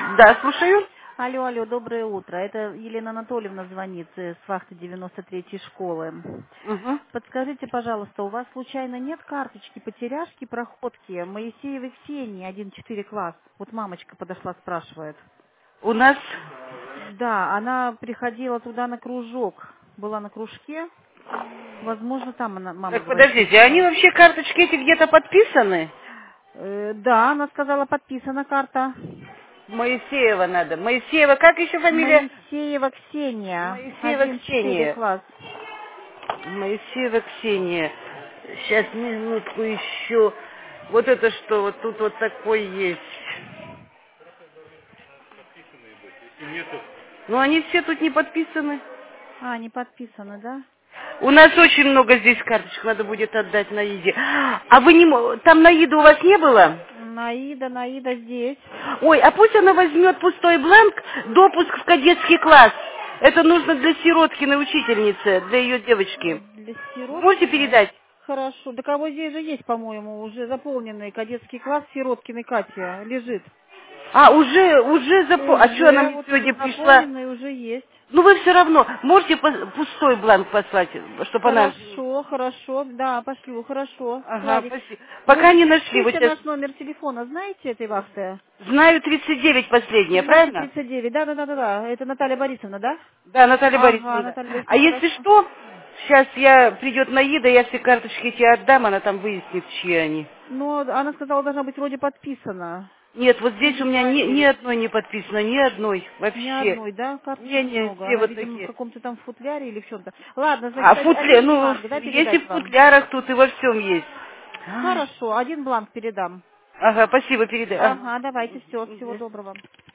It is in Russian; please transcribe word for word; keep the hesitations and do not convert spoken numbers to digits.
Да, слушаю. Алло, алло, доброе утро. Это Елена Анатольевна звонит э, с вахты девяносто третьей школы. Угу. Подскажите, пожалуйста, у вас случайно нет карточки потеряшки, проходки Моисеевой Ксении, один четыре класс? Вот мамочка подошла, спрашивает. У нас... Да, она приходила туда на кружок, была на кружке. Возможно, там она, мама Так, говорит, подождите, они потеряла. вообще карточки эти где-то подписаны? Э, да, она сказала, подписана карта. Моисеева надо. Моисеева, как еще фамилия? Моисеева Ксения, Моисеева один четыре Ксения. класс. Моисеева Ксения. Сейчас, минутку еще. Вот это что, вот тут вот такой есть. Ну, они все тут не подписаны. А, не подписаны, да? У нас очень много здесь карточек, надо будет отдать Наиде. А вы не... мо- Там Наиды у вас не было? Наида, Наида здесь. Ой, а пусть она возьмет пустой бланк, допуск в кадетский класс. Это нужно для Сироткиной учительницы, для ее девочки. Для Можете Сироткиной. передать? Хорошо. Да кого здесь же есть, по-моему, уже заполненный кадетский класс Сироткиной Катя лежит. А, уже, уже запо... А что она Уже, мне вот сегодня пришла? заполненный уже есть. Ну вы все равно можете по- пустой бланк послать, чтобы она... Хорошо, хорошо. Да, пошлю, хорошо. Ага, Владик, спасибо. вы Пока не нашли, вот запишите сейчас... наш номер телефона, знаете этой вахты? Знаю тридцать девять последняя, Семнадцать правильно? тридцать девять. Да, да, да, да, да. Это Наталья Борисовна, да? Да, Наталья Ага, Борисовна. Наталья А Борисовна, если хорошо. что, сейчас я придет Наида, я все карточки тебе отдам, она там выяснит, чьи они. Но она сказала, должна быть вроде подписана. Нет, вот здесь Или у меня ни, ни проверить. одной не подписано, ни одной Ни вообще. одной, да? Не, Карточек не, много. все Она, вот видимо, в такие. каком-то там футляре или в чем-то. Ладно, А значит, в од- футля, один ну, бланк, да, если передать в вам? футлярах тут и во всем есть. Ай. Хорошо, один бланк передам. Ага, спасибо, передай. А. Ага, давайте, все, всего доброго.